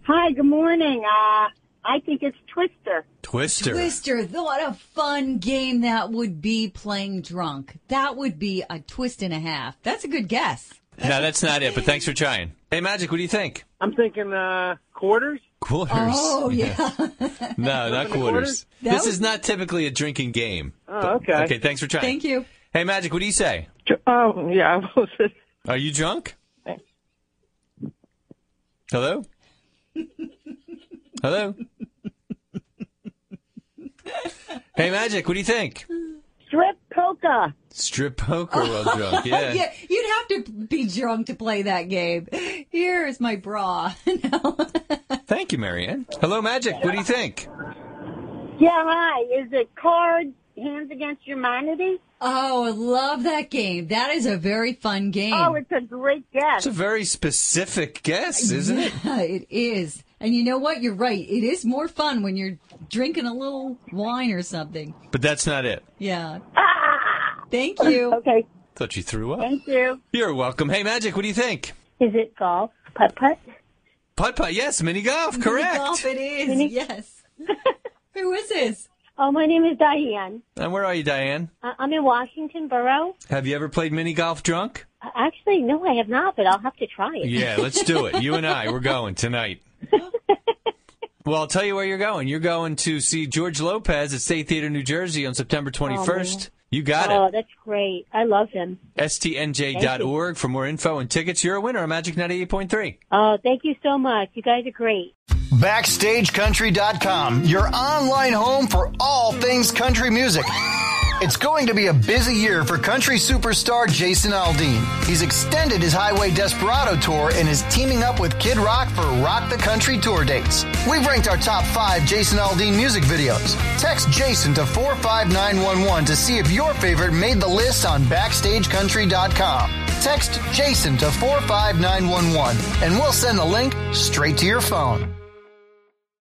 Hi, good morning. I think it's Twister. Twister. What a fun game that would be playing drunk. That would be a twist and a half. That's a good guess. No, that's not it, but thanks for trying. Hey, Magic, what do you think? I'm thinking quarters. Quarters. Oh, yeah. No, not quarters. This is not typically a drinking game. Oh, okay. Okay, thanks for trying. Thank you. Hey, Magic, what do you say? Oh, yeah. Are you drunk? Hello? Hello? Hey, Magic, what do you think? Strip poker. Strip poker while drunk, yeah. Yeah, you'd have to be drunk to play that game. Here's my bra. No. Thank you, Marianne. Hello, Magic, what do you think? Yeah, hi. Is it Cards Hands Against Humanity? Oh, I love that game. That is a very fun game. Oh, it's a great guess. It's a very specific guess, isn't it? Yeah, it is. And you know what? You're right. It is more fun when you're drinking a little wine or something. But that's not it. Yeah. Thank you. Okay. Thought you threw up. Thank you. You're welcome. Hey, Magic, what do you think? Is it golf? Putt-putt? Putt-putt, yes. Mini golf, correct. Mini golf it is, yes. Who is this? Oh, my name is Diane. And where are you, Diane? I'm in Washington Borough. Have you ever played mini golf drunk? Actually, no, I have not, but I'll have to try it. Yeah, let's do it. You and I, we're going tonight. Well, I'll tell you where you're going. You're going to see George Lopez at State Theater, New Jersey on September 21st. You got it. Oh, that's great. I love him. STNJ.org for more info and tickets. You're a winner on Magic 98.3. Oh, thank you so much. You guys are great. BackstageCountry.com, your online home for all things country music. It's going to be a busy year for country superstar Jason Aldean. He's extended his Highway Desperado tour and is teaming up with Kid Rock for Rock the Country tour dates. We've ranked our top 5 Jason Aldean music videos. Text Jason to 45911 to see if your favorite made the list on BackstageCountry.com. Text Jason to 45911 and we'll send the link straight to your phone.